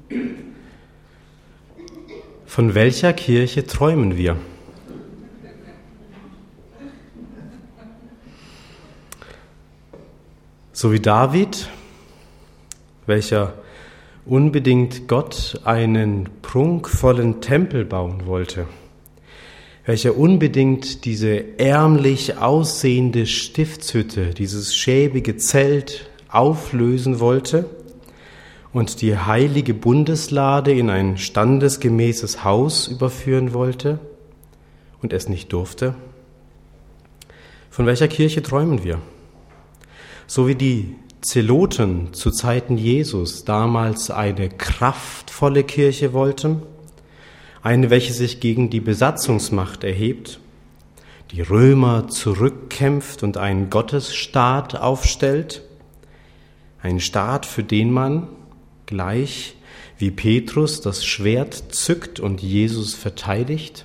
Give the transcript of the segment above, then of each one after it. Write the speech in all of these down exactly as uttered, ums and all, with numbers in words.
Von welcher Kirche träumen wir? So wie David, welcher unbedingt Gott einen prunkvollen Tempel bauen wollte, welcher unbedingt diese ärmlich aussehende Stiftshütte, dieses schäbige Zelt auflösen wollte und die heilige Bundeslade in ein standesgemäßes Haus überführen wollte und es nicht durfte. Von welcher Kirche träumen wir? So wie die Zeloten zu Zeiten Jesus damals eine kraftvolle Kirche wollten, eine, welche sich gegen die Besatzungsmacht erhebt, die Römer zurückkämpft und einen Gottesstaat aufstellt, einen Staat, für den man gleich wie Petrus das Schwert zückt und Jesus verteidigt.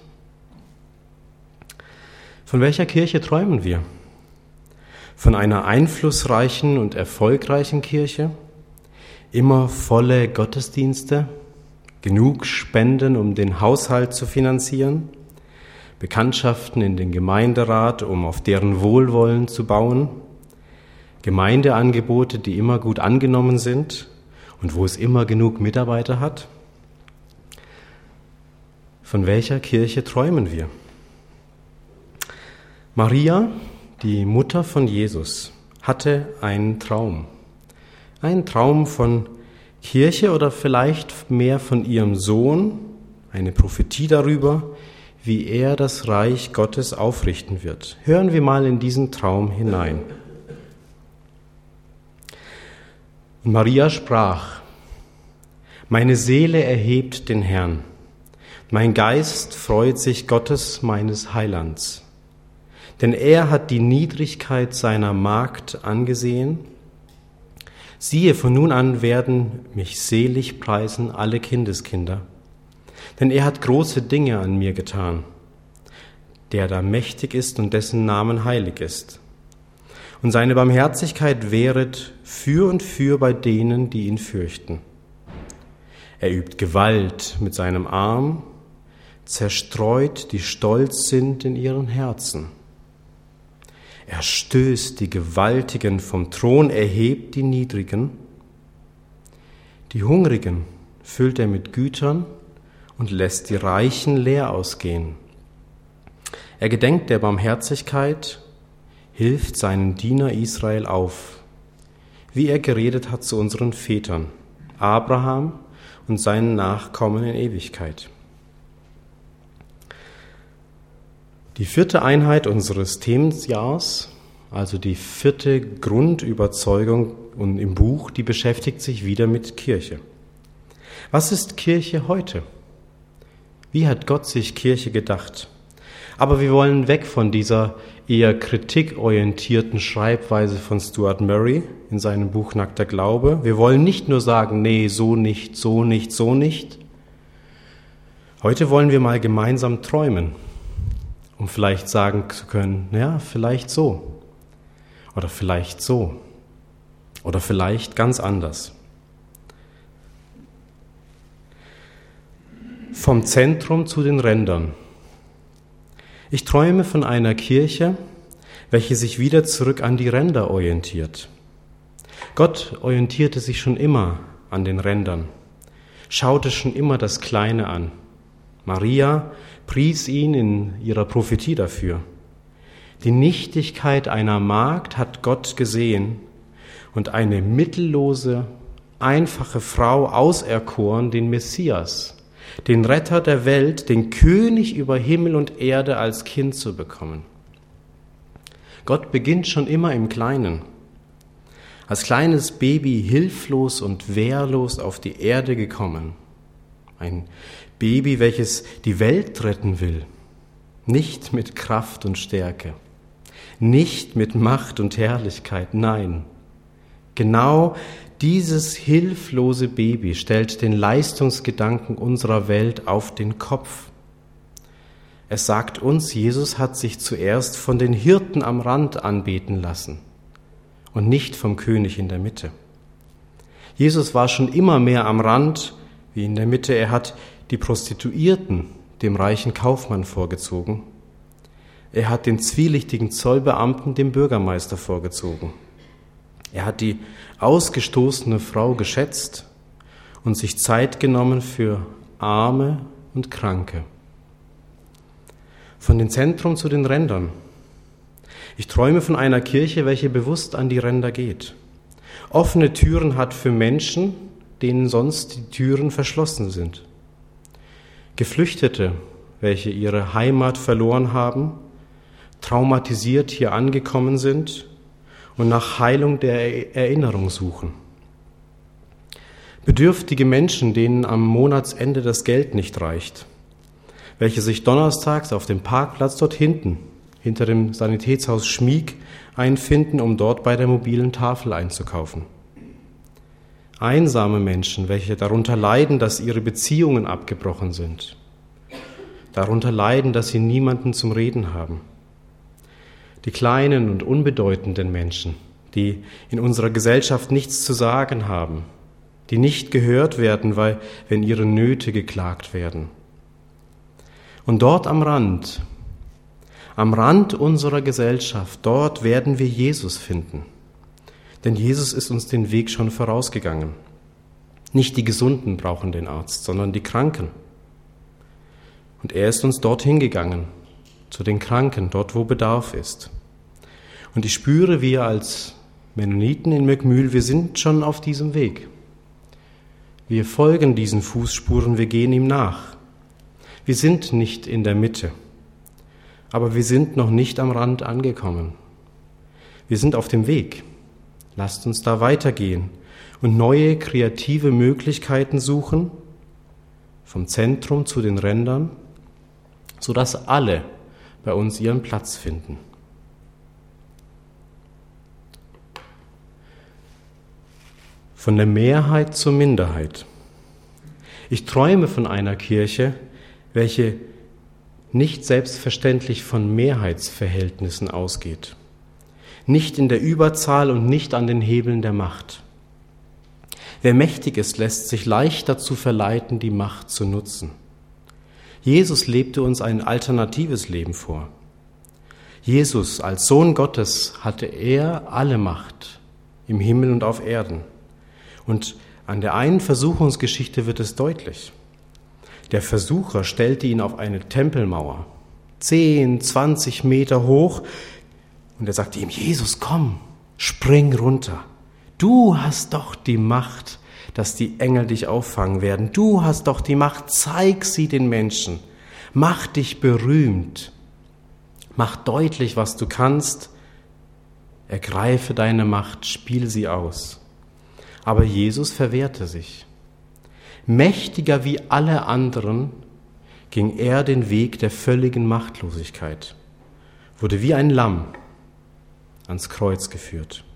Von welcher Kirche träumen wir? Von einer einflussreichen und erfolgreichen Kirche, immer volle Gottesdienste, genug Spenden, um den Haushalt zu finanzieren, Bekanntschaften in den Gemeinderat, um auf deren Wohlwollen zu bauen, Gemeindeangebote, die immer gut angenommen sind und wo es immer genug Mitarbeiter hat. Von welcher Kirche träumen wir? Maria, die Mutter von Jesus, hatte einen Traum. Einen Traum von Kirche oder vielleicht mehr von ihrem Sohn, eine Prophetie darüber, wie er das Reich Gottes aufrichten wird. Hören wir mal in diesen Traum hinein. Und Maria sprach: Meine Seele erhebt den Herrn, mein Geist freut sich Gottes meines Heilands. Denn er hat die Niedrigkeit seiner Magd angesehen. Siehe, von nun an werden mich selig preisen alle Kindeskinder. Denn er hat große Dinge an mir getan, der da mächtig ist und dessen Namen heilig ist. Und seine Barmherzigkeit währet für und für bei denen, die ihn fürchten. Er übt Gewalt mit seinem Arm, zerstreut, die stolz sind in ihren Herzen. Er stößt die Gewaltigen vom Thron, erhebt die Niedrigen. Die Hungrigen füllt er mit Gütern und lässt die Reichen leer ausgehen. Er gedenkt der Barmherzigkeit, hilft seinen Diener Israel auf, wie er geredet hat zu unseren Vätern, Abraham und seinen Nachkommen in Ewigkeit. Die vierte Einheit unseres Themenjahrs, also die vierte Grundüberzeugung im Buch, die beschäftigt sich wieder mit Kirche. Was ist Kirche heute? Wie hat Gott sich Kirche gedacht? Aber wir wollen weg von dieser eher kritikorientierten Schreibweise von Stuart Murray in seinem Buch Nackter Glaube. Wir wollen nicht nur sagen, nee, so nicht, so nicht, so nicht. Heute wollen wir mal gemeinsam träumen, um vielleicht sagen zu können, ja, vielleicht so oder vielleicht so oder vielleicht ganz anders. Vom Zentrum zu den Rändern. Ich träume von einer Kirche, welche sich wieder zurück an die Ränder orientiert. Gott orientierte sich schon immer an den Rändern, schaute schon immer das Kleine an. Maria pries ihn in ihrer Prophetie dafür. Die Nichtigkeit einer Magd hat Gott gesehen und eine mittellose, einfache Frau auserkoren, den Messias, den Retter der Welt, den König über Himmel und Erde als Kind zu bekommen. Gott beginnt schon immer im Kleinen. Als kleines Baby hilflos und wehrlos auf die Erde gekommen. Ein Baby, welches die Welt retten will. Nicht mit Kraft und Stärke. Nicht mit Macht und Herrlichkeit, nein. Genau dieses hilflose Baby stellt den Leistungsgedanken unserer Welt auf den Kopf. Es sagt uns, Jesus hat sich zuerst von den Hirten am Rand anbeten lassen und nicht vom König in der Mitte. Jesus war schon immer mehr am Rand wie in der Mitte. Er hat die Prostituierten dem reichen Kaufmann vorgezogen. Er hat den zwielichtigen Zollbeamten dem Bürgermeister vorgezogen. Er hat die ausgestoßene Frau geschätzt und sich Zeit genommen für Arme und Kranke. Von dem Zentrum zu den Rändern. Ich träume von einer Kirche, welche bewusst an die Ränder geht. Offene Türen hat für Menschen, denen sonst die Türen verschlossen sind. Geflüchtete, welche ihre Heimat verloren haben, traumatisiert hier angekommen sind und nach Heilung der Erinnerung suchen. Bedürftige Menschen, denen am Monatsende das Geld nicht reicht, welche sich donnerstags auf dem Parkplatz dort hinten, hinter dem Sanitätshaus Schmieg, einfinden, um dort bei der mobilen Tafel einzukaufen. Einsame Menschen, welche darunter leiden, dass ihre Beziehungen abgebrochen sind, darunter leiden, dass sie niemanden zum Reden haben. Die kleinen und unbedeutenden Menschen, die in unserer Gesellschaft nichts zu sagen haben, die nicht gehört werden, weil, wenn ihre Nöte geklagt werden. Und dort am Rand, am Rand unserer Gesellschaft, dort werden wir Jesus finden. Denn Jesus ist uns den Weg schon vorausgegangen. Nicht die Gesunden brauchen den Arzt, sondern die Kranken. Und er ist uns dorthin gegangen, zu den Kranken, dort wo Bedarf ist. Und ich spüre, wir als Mennoniten in Möckmühl, wir sind schon auf diesem Weg. Wir folgen diesen Fußspuren, wir gehen ihm nach. Wir sind nicht in der Mitte, aber wir sind noch nicht am Rand angekommen. Wir sind auf dem Weg. Lasst uns da weitergehen und neue kreative Möglichkeiten suchen, vom Zentrum zu den Rändern, sodass alle bei uns ihren Platz finden. Von der Mehrheit zur Minderheit. Ich träume von einer Kirche, welche nicht selbstverständlich von Mehrheitsverhältnissen ausgeht, nicht in der Überzahl und nicht an den Hebeln der Macht. Wer mächtig ist, lässt sich leicht dazu verleiten, die Macht zu nutzen. Jesus lebte uns ein alternatives Leben vor. Jesus als Sohn Gottes hatte er alle Macht im Himmel und auf Erden. Und an der einen Versuchungsgeschichte wird es deutlich. Der Versucher stellte ihn auf eine Tempelmauer, zehn, zwanzig Meter hoch, und er sagte ihm, Jesus, komm, spring runter. Du hast doch die Macht, dass die Engel dich auffangen werden. Du hast doch die Macht, zeig sie den Menschen. Mach dich berühmt. Mach deutlich, was du kannst. Ergreife deine Macht, spiel sie aus. Aber Jesus verwehrte sich. Mächtiger wie alle anderen ging er den Weg der völligen Machtlosigkeit, wurde wie ein Lamm ans Kreuz geführt.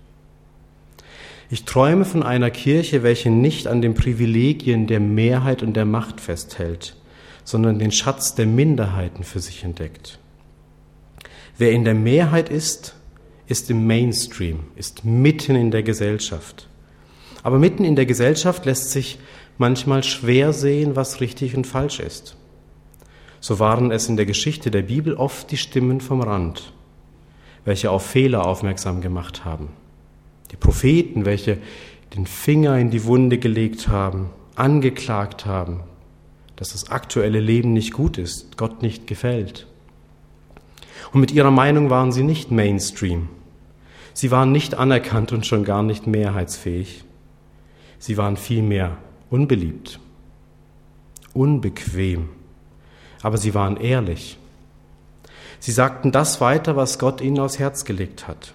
Ich träume von einer Kirche, welche nicht an den Privilegien der Mehrheit und der Macht festhält, sondern den Schatz der Minderheiten für sich entdeckt. Wer in der Mehrheit ist, ist im Mainstream, ist mitten in der Gesellschaft. Aber mitten in der Gesellschaft lässt sich manchmal schwer sehen, was richtig und falsch ist. So waren es in der Geschichte der Bibel oft die Stimmen vom Rand, welche auf Fehler aufmerksam gemacht haben. Die Propheten, welche den Finger in die Wunde gelegt haben, angeklagt haben, dass das aktuelle Leben nicht gut ist, Gott nicht gefällt. Und mit ihrer Meinung waren sie nicht Mainstream. Sie waren nicht anerkannt und schon gar nicht mehrheitsfähig. Sie waren vielmehr unbeliebt, unbequem, aber sie waren ehrlich. Sie sagten das weiter, was Gott ihnen aufs Herz gelegt hat.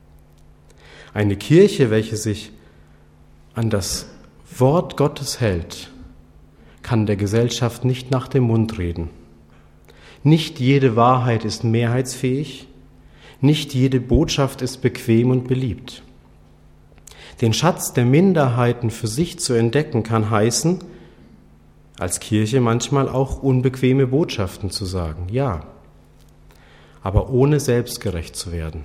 Eine Kirche, welche sich an das Wort Gottes hält, kann der Gesellschaft nicht nach dem Mund reden. Nicht jede Wahrheit ist mehrheitsfähig, nicht jede Botschaft ist bequem und beliebt. Den Schatz der Minderheiten für sich zu entdecken, kann heißen, als Kirche manchmal auch unbequeme Botschaften zu sagen, ja, aber ohne selbstgerecht zu werden.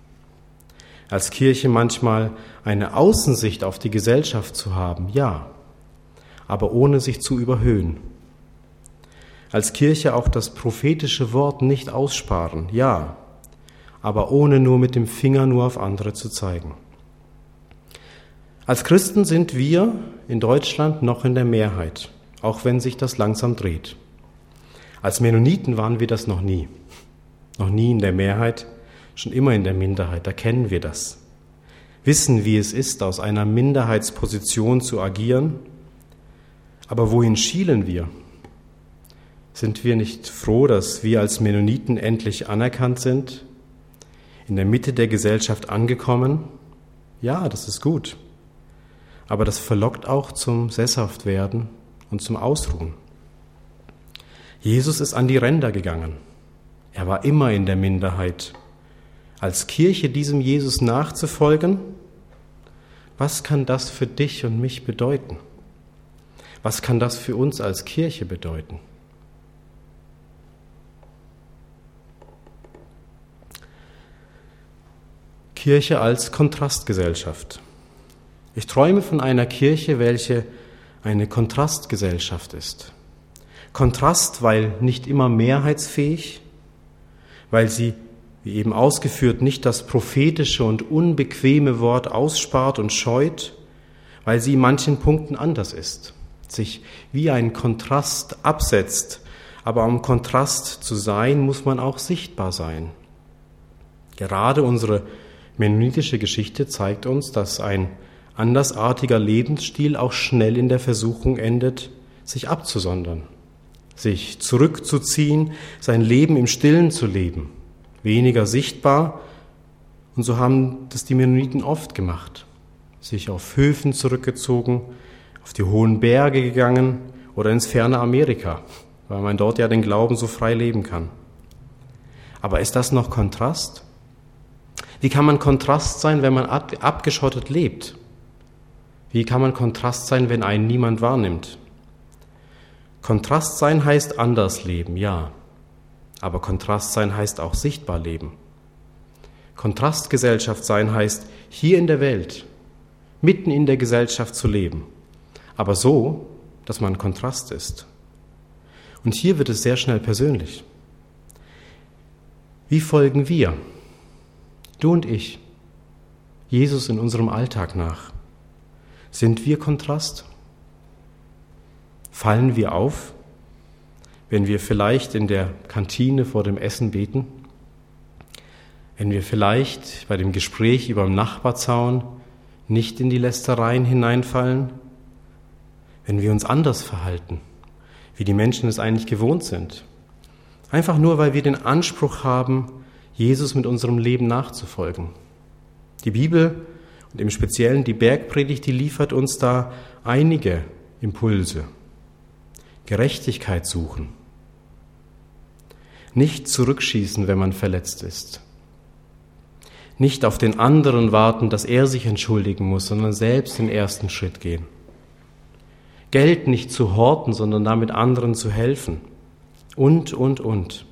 Als Kirche manchmal eine Außensicht auf die Gesellschaft zu haben, ja, aber ohne sich zu überhöhen. Als Kirche auch das prophetische Wort nicht aussparen, ja, aber ohne nur mit dem Finger nur auf andere zu zeigen. Als Christen sind wir in Deutschland noch in der Mehrheit, auch wenn sich das langsam dreht. Als Mennoniten waren wir das noch nie. Noch nie in der Mehrheit, schon immer in der Minderheit, da kennen wir das. Wissen, wie es ist, aus einer Minderheitsposition zu agieren. Aber wohin schielen wir? Sind wir nicht froh, dass wir als Mennoniten endlich anerkannt sind? In der Mitte der Gesellschaft angekommen? Ja, das ist gut. Aber das verlockt auch zum Sesshaftwerden und zum Ausruhen. Jesus ist an die Ränder gegangen. Er war immer in der Minderheit. Als Kirche diesem Jesus nachzufolgen, was kann das für dich und mich bedeuten? Was kann das für uns als Kirche bedeuten? Kirche als Kontrastgesellschaft. Ich träume von einer Kirche, welche eine Kontrastgesellschaft ist. Kontrast, weil nicht immer mehrheitsfähig, weil sie, wie eben ausgeführt, nicht das prophetische und unbequeme Wort ausspart und scheut, weil sie in manchen Punkten anders ist, sich wie ein Kontrast absetzt. Aber um Kontrast zu sein, muss man auch sichtbar sein. Gerade unsere mennonitische Geschichte zeigt uns, dass ein andersartiger Lebensstil auch schnell in der Versuchung endet, sich abzusondern, sich zurückzuziehen, sein Leben im Stillen zu leben, weniger sichtbar. Und so haben das die Mennoniten oft gemacht, sich auf Höfen zurückgezogen, auf die hohen Berge gegangen oder ins ferne Amerika, weil man dort ja den Glauben so frei leben kann. Aber ist das noch Kontrast? Wie kann man Kontrast sein, wenn man abgeschottet lebt? Wie kann man Kontrast sein, wenn einen niemand wahrnimmt? Kontrast sein heißt anders leben, ja. Aber Kontrast sein heißt auch sichtbar leben. Kontrastgesellschaft sein heißt, hier in der Welt, mitten in der Gesellschaft zu leben. Aber so, dass man Kontrast ist. Und hier wird es sehr schnell persönlich. Wie folgen wir, du und ich, Jesus in unserem Alltag nach? Sind wir Kontrast? Fallen wir auf, wenn wir vielleicht in der Kantine vor dem Essen beten? Wenn wir vielleicht bei dem Gespräch über den Nachbarzaun nicht in die Lästereien hineinfallen? Wenn wir uns anders verhalten, wie die Menschen es eigentlich gewohnt sind? Einfach nur, weil wir den Anspruch haben, Jesus mit unserem Leben nachzufolgen. Die Bibel und im Speziellen die Bergpredigt, die liefert uns da einige Impulse. Gerechtigkeit suchen. Nicht zurückschießen, wenn man verletzt ist. Nicht auf den anderen warten, dass er sich entschuldigen muss, sondern selbst den ersten Schritt gehen. Geld nicht zu horten, sondern damit anderen zu helfen. Und, und, und.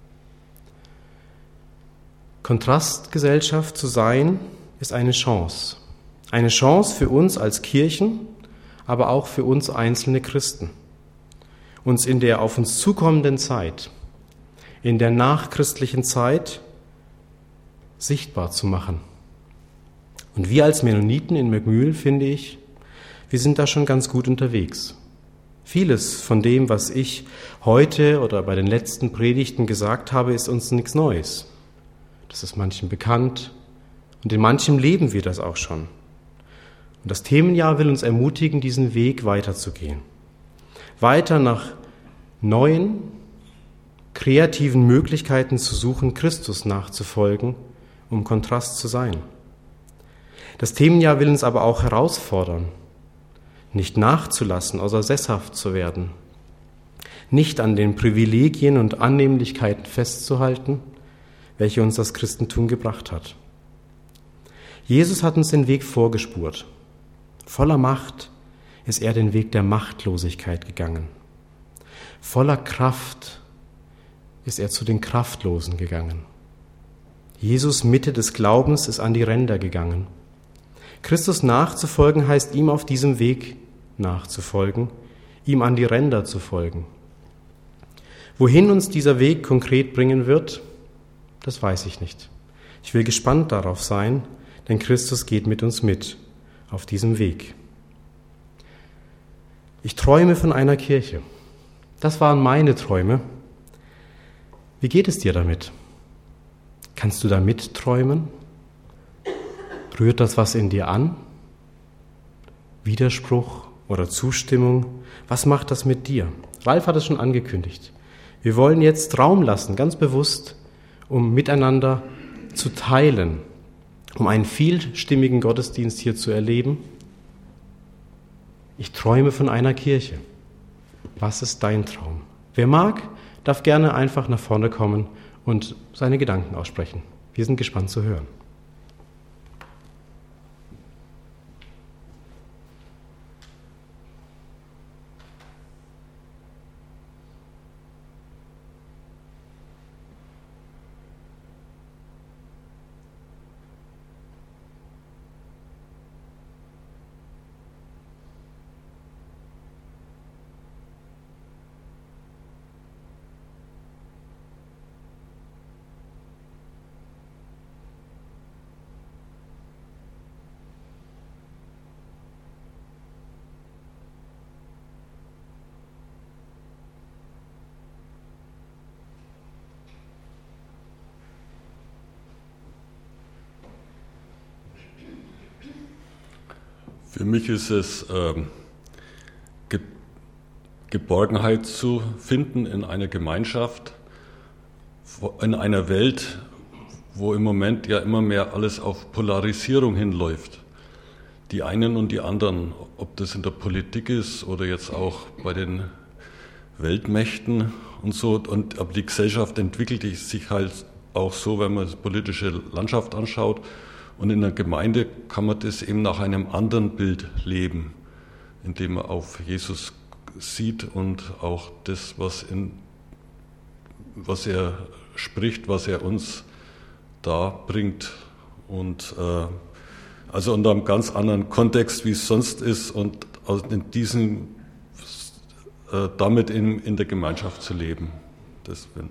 Kontrastgesellschaft zu sein, ist eine Chance. Eine Chance für uns als Kirchen, aber auch für uns einzelne Christen. Uns in der auf uns zukommenden Zeit, in der nachchristlichen Zeit, sichtbar zu machen. Und wir als Mennoniten in Möckmühl, finde ich, wir sind da schon ganz gut unterwegs. Vieles von dem, was ich heute oder bei den letzten Predigten gesagt habe, ist uns nichts Neues. Das ist manchen bekannt und in manchem leben wir das auch schon. Und das Themenjahr will uns ermutigen, diesen Weg weiterzugehen. Weiter nach neuen, kreativen Möglichkeiten zu suchen, Christus nachzufolgen, um Kontrast zu sein. Das Themenjahr will uns aber auch herausfordern, nicht nachzulassen, außer sesshaft zu werden, nicht an den Privilegien und Annehmlichkeiten festzuhalten, welche uns das Christentum gebracht hat. Jesus hat uns den Weg vorgespurt. Voller Macht ist er den Weg der Machtlosigkeit gegangen. Voller Kraft ist er zu den Kraftlosen gegangen. Jesus, Mitte des Glaubens, ist an die Ränder gegangen. Christus nachzufolgen heißt ihm auf diesem Weg nachzufolgen, ihm an die Ränder zu folgen. Wohin uns dieser Weg konkret bringen wird, das weiß ich nicht. Ich will gespannt darauf sein, denn Christus geht mit uns mit auf diesem Weg. Ich träume von einer Kirche. Das waren meine Träume. Wie geht es dir damit? Kannst du da mitträumen? Rührt das was in dir an? Widerspruch oder Zustimmung? Was macht das mit dir? Ralf hat es schon angekündigt. Wir wollen jetzt Raum lassen, ganz bewusst, um miteinander zu teilen, um einen vielstimmigen Gottesdienst hier zu erleben. Ich träume von einer Kirche. Was ist dein Traum? Wer mag, darf gerne einfach nach vorne kommen und seine Gedanken aussprechen. Wir sind gespannt zu hören. Für mich ist es ähm, Ge- Geborgenheit zu finden in einer Gemeinschaft, in einer Welt, wo im Moment ja immer mehr alles auf Polarisierung hinläuft. Die einen und die anderen, ob das in der Politik ist oder jetzt auch bei den Weltmächten und so. Und aber die Gesellschaft entwickelt sich halt auch so, wenn man die politische Landschaft anschaut. Und in der Gemeinde kann man das eben nach einem anderen Bild leben, indem man auf Jesus sieht und auch das, was, in, was er spricht, was er uns da bringt. Und äh, also unter einem ganz anderen Kontext, wie es sonst ist, und in diesem, äh, damit in, in der Gemeinschaft zu leben. Das bin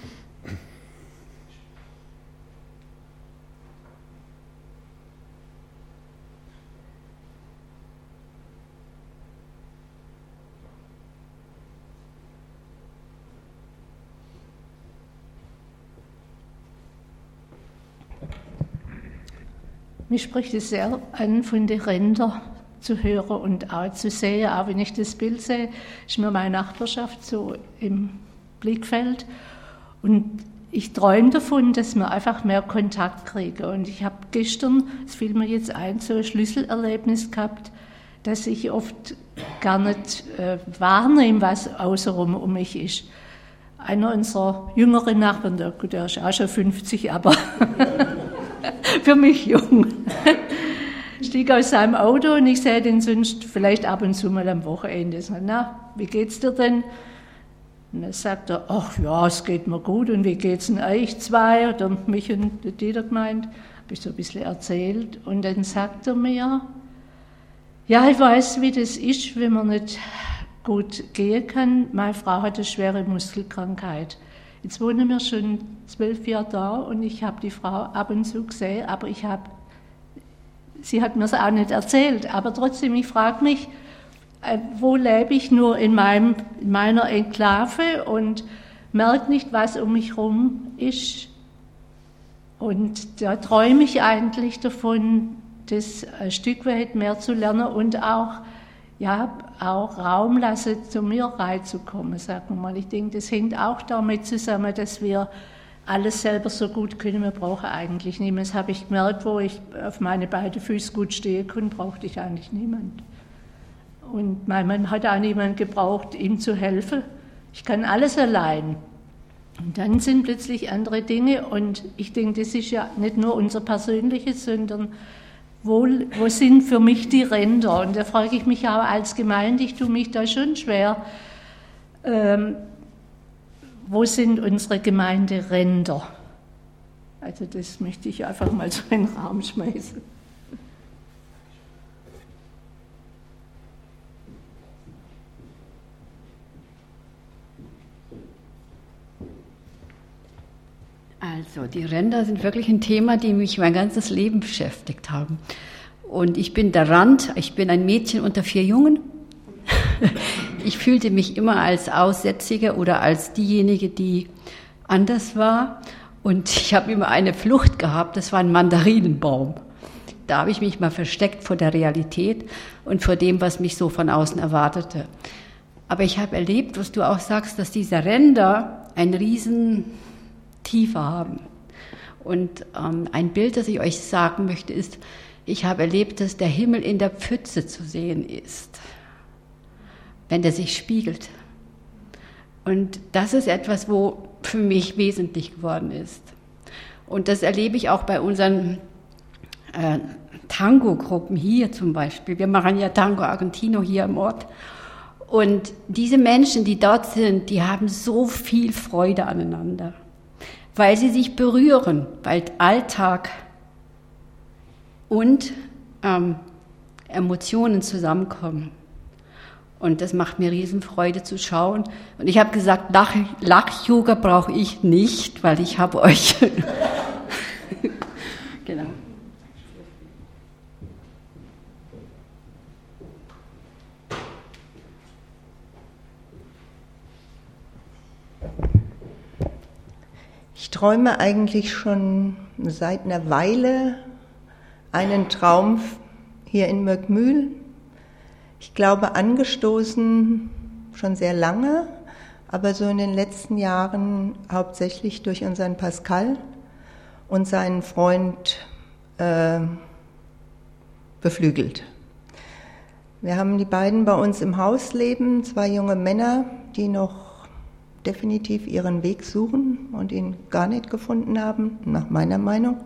Mich spricht es sehr an, von den Rändern zu hören und auch zu sehen. Auch wenn ich das Bild sehe, ist mir meine Nachbarschaft so im Blickfeld. Und ich träume davon, dass wir einfach mehr Kontakt kriegen. Und ich habe gestern, es fiel mir jetzt ein, so ein Schlüsselerlebnis gehabt, dass ich oft gar nicht äh, wahrnehme, was außenrum um mich ist. Einer unserer jüngeren Nachbarn, der, gut, der ist auch schon fünfzig, aber für mich jung, stieg aus seinem Auto und ich sehe den sonst vielleicht ab und zu mal am Wochenende. Ich sage, na, wie geht's dir denn? Und dann sagt er, ach ja, es geht mir gut. Und wie geht's denn euch zwei? Oder mich und der Dieter gemeint. Habe ich so ein bisschen erzählt. Und dann sagt er mir, ja, ich weiß, wie das ist, wenn man nicht gut gehen kann. Meine Frau hat eine schwere Muskelkrankheit. Jetzt wohnen wir schon zwölf Jahre da und ich habe die Frau ab und zu gesehen, aber ich habe, sie hat mir es auch nicht erzählt. Aber trotzdem, ich frage mich, wo lebe ich nur in, meinem, in meiner Enklave und merke nicht, was um mich herum ist. Und da träume ich eigentlich davon, das ein Stück weit mehr zu lernen und auch, ja, auch Raum lassen, zu mir reinzukommen, sagen wir mal. Ich denke, das hängt auch damit zusammen, dass wir alles selber so gut können. Wir brauchen eigentlich niemanden. Das habe ich gemerkt, wo ich auf meine beiden Füße gut stehen konnte, brauchte ich eigentlich niemanden. Und mein Mann hat auch niemanden gebraucht, ihm zu helfen. Ich kann alles allein. Und dann sind plötzlich andere Dinge. Und ich denke, das ist ja nicht nur unser Persönliches, sondern Wo, wo sind für mich die Ränder? Und da frage ich mich auch als Gemeinde, ich tue mich da schon schwer, ähm, wo sind unsere Gemeinderänder? Also das möchte ich einfach mal so in den Raum schmeißen. Also, die Ränder sind wirklich ein Thema, die mich mein ganzes Leben beschäftigt haben. Und ich bin der Rand, ich bin ein Mädchen unter vier Jungen. Ich fühlte mich immer als Aussätzige oder als diejenige, die anders war. Und ich habe immer eine Flucht gehabt, das war ein Mandarinenbaum. Da habe ich mich mal versteckt vor der Realität und vor dem, was mich so von außen erwartete. Aber ich habe erlebt, was du auch sagst, dass diese Ränder einen riesen Tiefe haben. Und ähm, ein Bild, das ich euch sagen möchte, ist, ich habe erlebt, dass der Himmel in der Pfütze zu sehen ist, wenn der sich spiegelt. Und das ist etwas, wo für mich wesentlich geworden ist. Und das erlebe ich auch bei unseren äh, Tango-Gruppen hier zum Beispiel. Wir machen ja Tango Argentino hier im Ort. Und diese Menschen, die dort sind, die haben so viel Freude aneinander, weil sie sich berühren, weil Alltag und ähm, Emotionen zusammenkommen. Und das macht mir Riesenfreude zu schauen. Und ich habe gesagt, Lach, Lach-Yoga brauche ich nicht, weil ich habe euch. Genau. Ich träume eigentlich schon seit einer Weile einen Traum hier in Möckmühl. Ich glaube, angestoßen schon sehr lange, aber so in den letzten Jahren hauptsächlich durch unseren Pascal und seinen Freund äh, beflügelt. Wir haben die beiden bei uns im Haus leben, zwei junge Männer, die noch definitiv ihren Weg suchen und ihn gar nicht gefunden haben, nach meiner Meinung.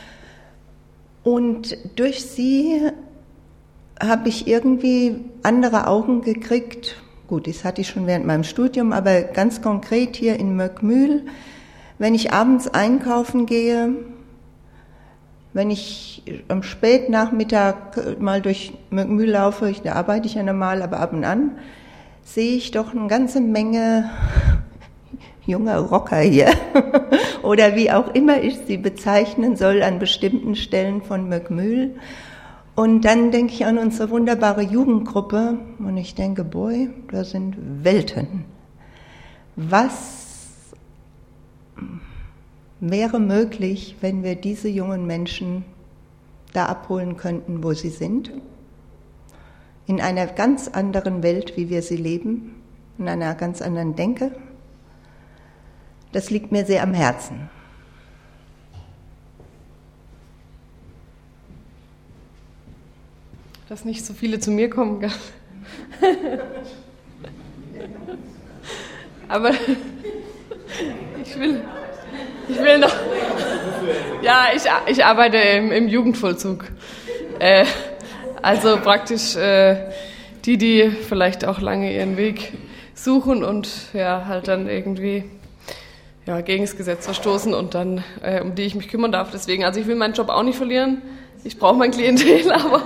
Und durch sie habe ich irgendwie andere Augen gekriegt. Gut, das hatte ich schon während meinem Studium, aber ganz konkret hier in Möckmühl, wenn ich abends einkaufen gehe, wenn ich am Spätnachmittag mal durch Möckmühl laufe, da arbeite ich ja normal, aber ab und an, sehe ich doch eine ganze Menge junger Rocker hier oder wie auch immer ich sie bezeichnen soll an bestimmten Stellen von Möckmühl. Und dann denke ich an unsere wunderbare Jugendgruppe und ich denke, boy, da sind Welten. Was wäre möglich, wenn wir diese jungen Menschen da abholen könnten, wo sie sind? In einer ganz anderen Welt, wie wir sie leben, in einer ganz anderen Denke. Das liegt mir sehr am Herzen. Dass nicht so viele zu mir kommen. Gell? Aber ich will, ich will noch. Ja, ich, ich arbeite im, im Jugendvollzug. Äh, also praktisch äh, die, die vielleicht auch lange ihren Weg suchen und ja halt dann irgendwie ja, gegen das Gesetz verstoßen und dann äh, um die ich mich kümmern darf. Deswegen, also ich will meinen Job auch nicht verlieren. Ich brauche mein Klientel, aber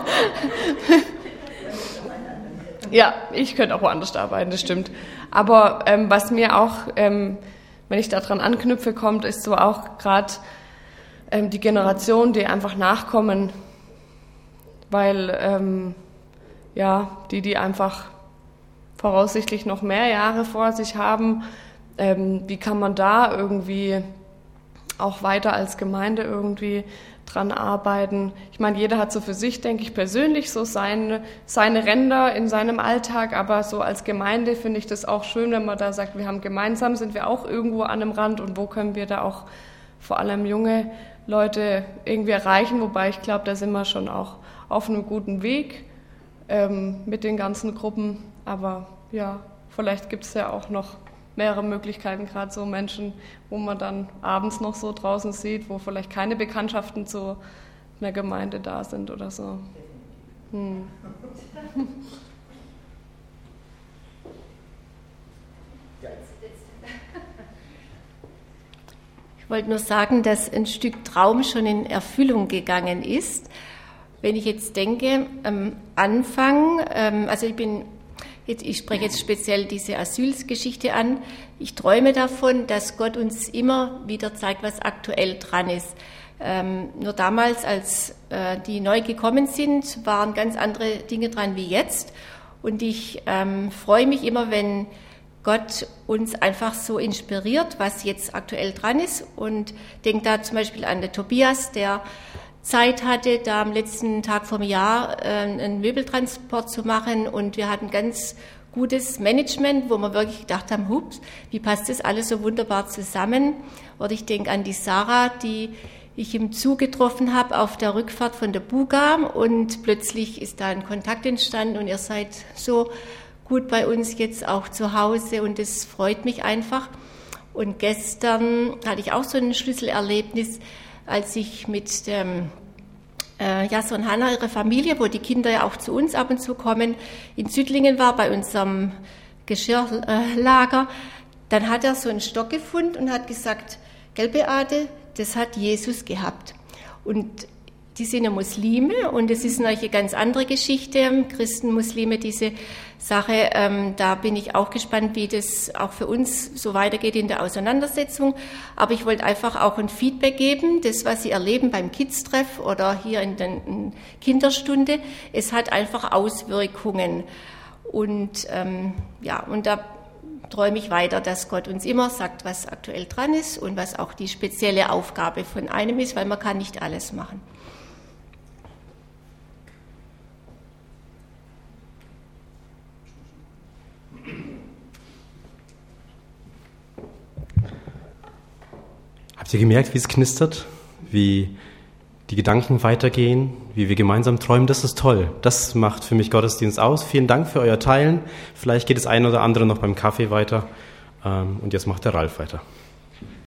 ja, ich könnte auch woanders arbeiten, das stimmt. Aber ähm, was mir auch, ähm, wenn ich daran anknüpfe, kommt, ist so auch gerade ähm, die Generation, die einfach nachkommen, weil ähm, ja, die, die einfach voraussichtlich noch mehr Jahre vor sich haben, ähm, wie kann man da irgendwie auch weiter als Gemeinde irgendwie dran arbeiten. Ich meine, jeder hat so für sich, denke ich, persönlich so seine, seine Ränder in seinem Alltag, aber so als Gemeinde finde ich das auch schön, wenn man da sagt, wir haben gemeinsam, sind wir auch irgendwo an einem Rand und wo können wir da auch vor allem junge Leute irgendwie erreichen, wobei ich glaube, da sind wir schon auch auf einem guten Weg ähm, mit den ganzen Gruppen, aber ja, vielleicht gibt es ja auch noch mehrere Möglichkeiten, gerade so Menschen, wo man dann abends noch so draußen sieht, wo vielleicht keine Bekanntschaften zu einer Gemeinde da sind oder so. Hm. Ich wollte nur sagen, dass ein Stück Traum schon in Erfüllung gegangen ist. Wenn ich jetzt denke, am Anfang, also ich bin ich spreche jetzt speziell diese Asylgeschichte an, ich träume davon, dass Gott uns immer wieder zeigt, was aktuell dran ist. Ähm, nur damals, als äh, die neu gekommen sind, waren ganz andere Dinge dran wie jetzt. Und ich ähm, freue mich immer, wenn Gott uns einfach so inspiriert, was jetzt aktuell dran ist. Und denke da zum Beispiel an den Tobias, der Zeit hatte, da am letzten Tag vom Jahr äh, einen Möbeltransport zu machen. Und wir hatten ganz gutes Management, wo wir wirklich gedacht haben, hups, wie passt das alles so wunderbar zusammen? Oder ich denke an die Sarah, die ich im Zug getroffen habe auf der Rückfahrt von der Buga, und plötzlich ist da ein Kontakt entstanden und ihr seid so gut bei uns jetzt auch zu Hause und das freut mich einfach. Und gestern hatte ich auch so ein Schlüsselerlebnis, als ich mit dem äh, Jasser und Hanna, ihre Familie, wo die Kinder ja auch zu uns ab und zu kommen, in Südlingen war, bei unserem Geschirrlager. Dann hat er so einen Stock gefunden und hat gesagt, gell Beate, das hat Jesus gehabt. Und die sind ja Muslime und es ist eine ganz andere Geschichte, Christen, Muslime, diese Sache. Ähm, da bin ich auch gespannt, wie das auch für uns so weitergeht in der Auseinandersetzung. Aber ich wollte einfach auch ein Feedback geben, das, was Sie erleben beim Kids-Treff oder hier in der Kinderstunde, es hat einfach Auswirkungen. Und ähm, ja, und da träume ich weiter, dass Gott uns immer sagt, was aktuell dran ist und was auch die spezielle Aufgabe von einem ist, weil man kann nicht alles machen. Habt ihr gemerkt, wie es knistert? Wie die Gedanken weitergehen, wie wir gemeinsam träumen? Das ist toll. Das macht für mich Gottesdienst aus. Vielen Dank für euer Teilen. Vielleicht geht das eine oder andere noch beim Kaffee weiter. Und jetzt macht der Ralf weiter.